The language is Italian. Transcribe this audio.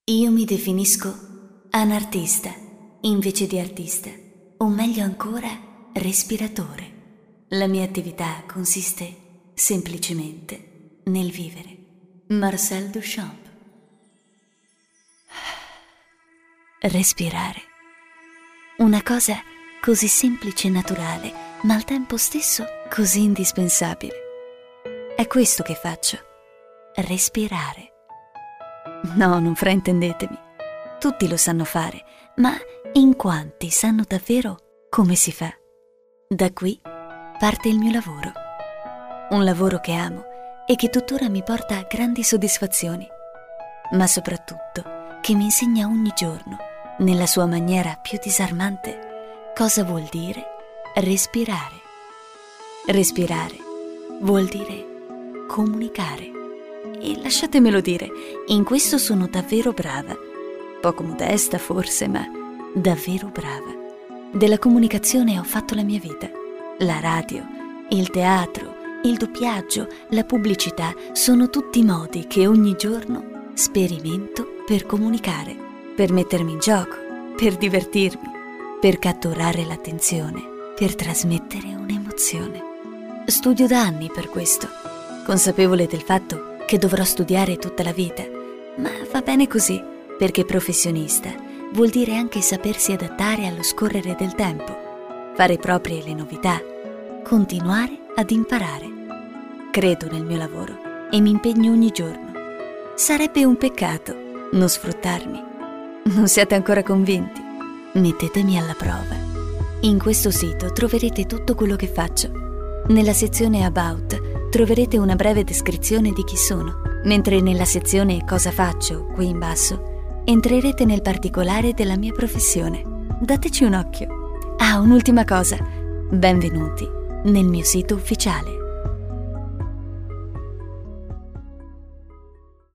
Io mi definisco anartista invece di artista, o meglio ancora, respiratore. La mia attività consiste semplicemente nel vivere. Marcel Duchamp. Respirare. Una cosa così semplice e naturale, ma al tempo stesso così indispensabile. È questo che faccio. Respirare. No, non fraintendetemi. Tutti lo sanno fare, ma in quanti sanno davvero come si fa? Da qui parte il mio lavoro. Un lavoro che amo e che tuttora mi porta a grandi soddisfazioni, ma soprattutto che mi insegna ogni giorno, nella sua maniera più disarmante, cosa vuol dire respirare. Respirare vuol dire comunicare. E lasciatemelo dire, in questo sono davvero brava. Poco modesta forse, ma davvero brava. Della comunicazione ho fatto la mia vita. La radio, il teatro, il doppiaggio, la pubblicità sono tutti modi che ogni giorno sperimento per comunicare, per mettermi in gioco, per divertirmi, per catturare l'attenzione, per trasmettere un'emozione. Studio da anni per questo, consapevole del fatto che dovrò studiare tutta la vita, ma va bene così, perché professionista vuol dire anche sapersi adattare allo scorrere del tempo, fare proprie le novità, continuare ad imparare. Credo nel mio lavoro e mi impegno ogni giorno. Sarebbe un peccato non sfruttarmi. Non siete ancora convinti? Mettetemi alla prova. In questo sito troverete tutto quello che faccio. Nella sezione About troverete una breve descrizione di chi sono, mentre nella sezione Cosa faccio, qui in basso, entrerete nel particolare della mia professione. Dateci un occhio. Ah, un'ultima cosa. Benvenuti nel mio sito ufficiale.